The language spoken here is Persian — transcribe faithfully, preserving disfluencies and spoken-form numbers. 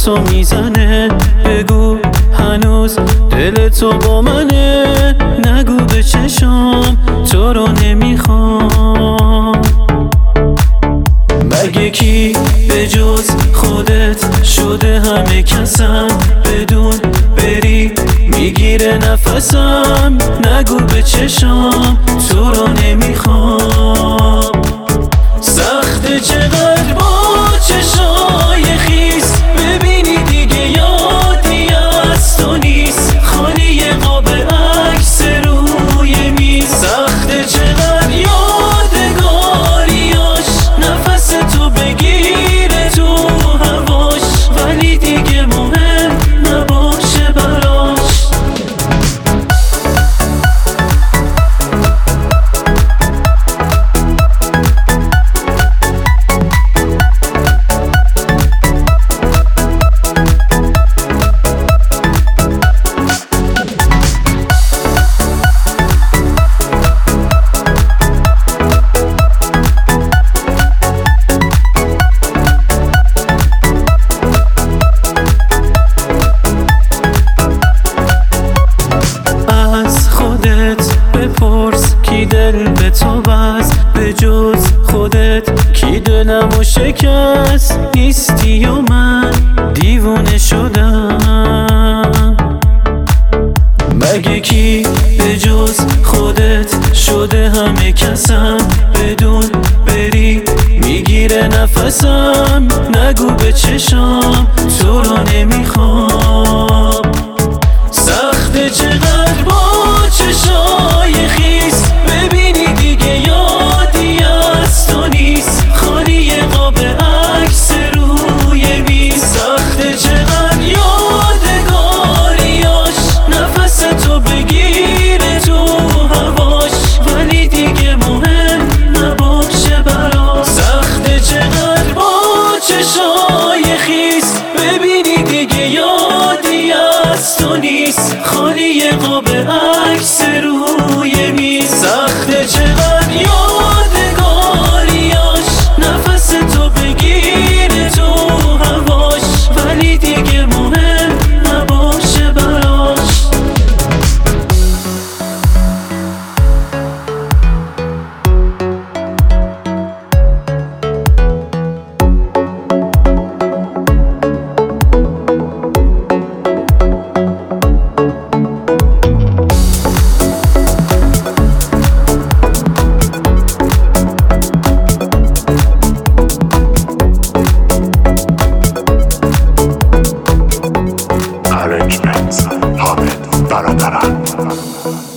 تو میزنه. بگو هنوز دل تو با منه، نگو به چشام تو رو نمیخوام. مگه کی به جز خودت شده همه کسم، بدون بری میگیره نفسم. نگو به چشام تو رو نمیخوام. سخته چقدر با چشای خیس ببینی دیگه یادی از تو نیست، خالی قاب عکس روی میز. سخته چقدر یادگاریاش نفس تو بگیره تو هواش، ولی دیگه مهم نباشه براش. بپرس کی دل به تو بست، به جز خودت کی دلمو شکست. نیستی و من دیوونه شدم. مگه کی به جز خودت شده همه کسم، بدون بری میگیره نفسم. نگو به چشام تو رو نمیخوام. سخته چقدر با چشای خیس ببینی دیگه یادی از تو نیست، خالی قاب عکس روی میز. سخته چقدر یادگاریاش نفس تو بگیره تو هواش، ولی دیگه مهم نباشه براش. سخته چقدر با چشای خیس ببینی دیگه یادی از تو نیست، خالی قاب عکس روی میز. سخته چقدر یادگاریاش نفس تو بگیره تو هواش، ولی دیگه مهم نباشه براش. Arrangements حامد برادران.